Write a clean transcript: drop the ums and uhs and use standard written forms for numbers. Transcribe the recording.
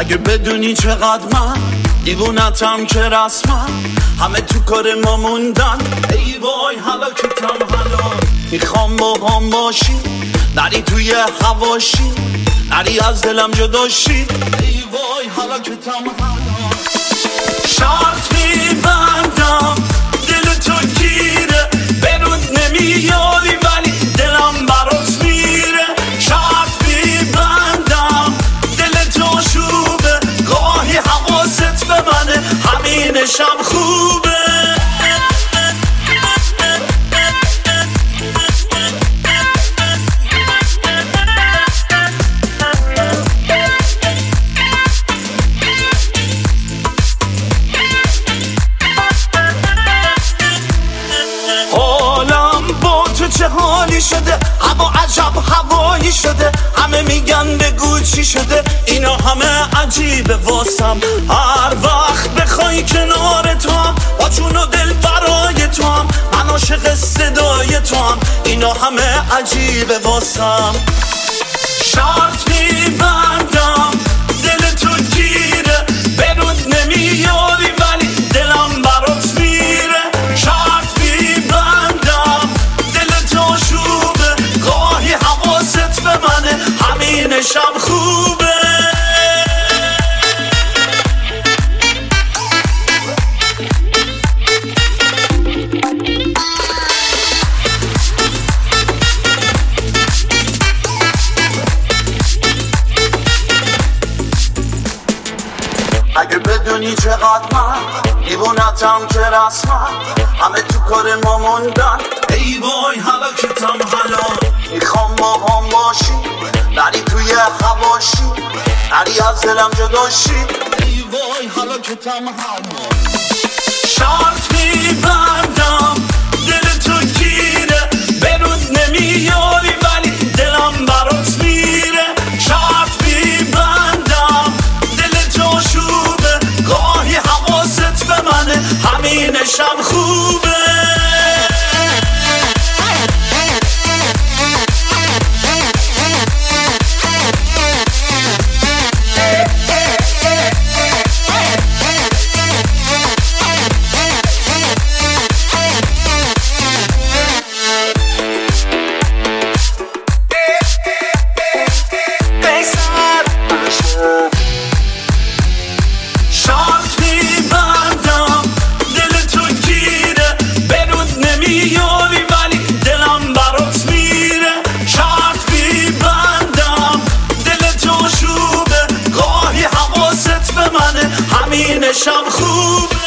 اگه بدونی چقدر من دیوونتم که رسمم، همه تو کار ما موندن، ای وای هلاکتم حالا. میخوام با هم باشی، نری توی حواشی، نری از دلم جداشی، ای وای هلاکتم حالا. شرط میبندم دل تو گیره، برود نمیاری ولی دلم برات میره. شرط میبندم دل تو شوبه، گاهی حواست به منه، همینشم خوبه. چه حالی شده، هوا عجب هوایی شده، همه میگن بگو چی شده، اینا همه عجیبه واسم. هر وقت بخوای کنار تو هم، با جون و دل برای تو هم، من عاشق صدای تو هم، اینا همه عجیبه واسم. شرط میبندم دل تو گیره، برود نمیاری ولی دلم برات میره. شرط میبندم دل تو شوبه، گاهی حواست به منه، همینشم خوبه. اگه بدونی چقدر من دیوونتم که رسمم، همه تو کار ما موندن، ای وای هلاکتم حالا. میخوام با هم باشی، نری توی حواشی، نری از دلم جداشی، ای وای هلاکتم حالا. شرط میبندم دل تو گیره، برود نمیاری ولی دلم برات میره. شرط میبندم دل تو شوبه، گاهی حواست به منه، همینشم خوبه. شرط میبندم دل تو گیره، برود نمیاری ولی دلم برات میره. شرط میبندم دل تو شوبه، گاهی حواست به منه، همینشم خوب.